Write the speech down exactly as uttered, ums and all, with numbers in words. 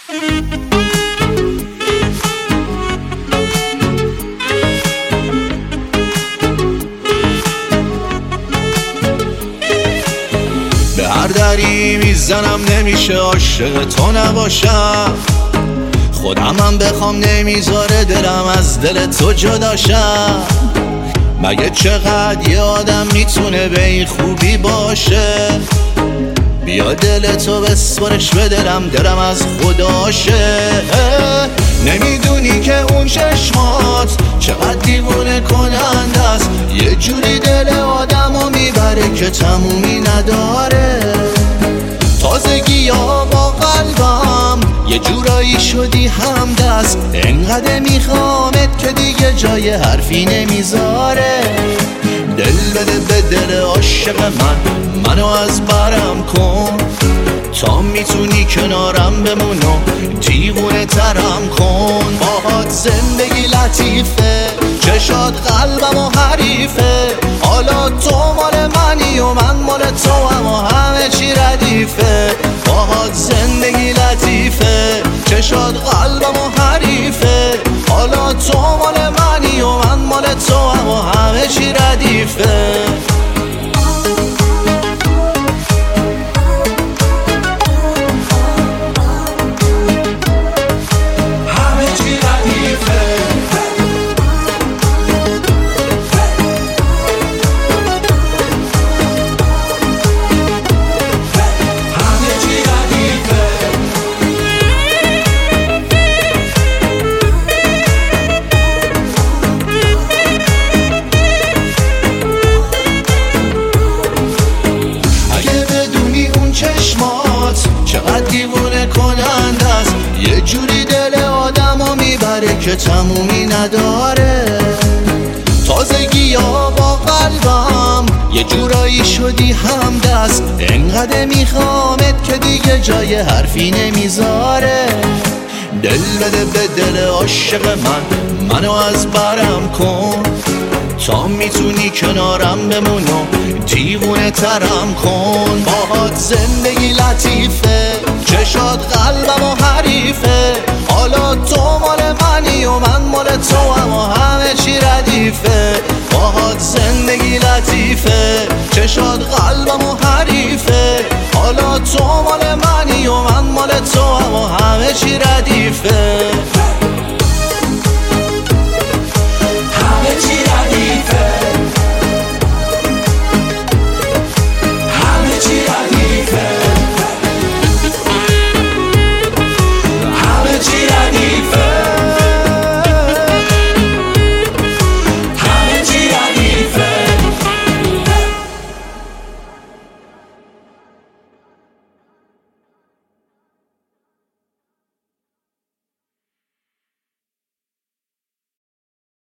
به هر دری میزنم نمیشه عاشق تو نباشم، خودمم بخوام نمیذاره دلم از دل تو جداشم. مگه چقدر یه آدم میتونه به این خوبی باشه؟ بیا دل تو بسپرش به دلم، دلم از خداشه. نمیدونی که اون چشمات چقدر دیوونه کننده است، یه جوری دل آدمو میبره که تمومی نداره. تازگی ها با قلبم یه جورایی شدی همدست، انقدر میخوامت که دیگه جای حرفی نمیذاره. دل بده به دل عاشق من، منو از برم کن، تا میتونی کنارم بمون و دیوونه ترم کن. باهات زندگی لطیفه، چشات قلبم و حریفه، حالا تو مال منی و من مال تو هم و همه چی ردیفه. باهات زندگی لطیفه، چشات قلبم و حریفه، حالا تو مال منی و من مال تو هم و همه چی ردیفه. چقدر دیوونه کننده است، یه جوری دل آدمو میبره که تمومی نداره. تازگی ها با قلبم یه جورایی شدی همدست، انقدر میخوامت که دیگه جای حرفی نمیذاره. دل بده به دل عاشق من، منو از برم کن، تا میتونی کنارم بمون و دیوونه ترم کن. باهات زندگی لطیفه، چشات قلبم و حریفه، حالا تو مال منی و من مال تو هم و همه چی ردیفه. باهات زندگی لطیفه، چشات قلبم و حریفه، حالا تو مال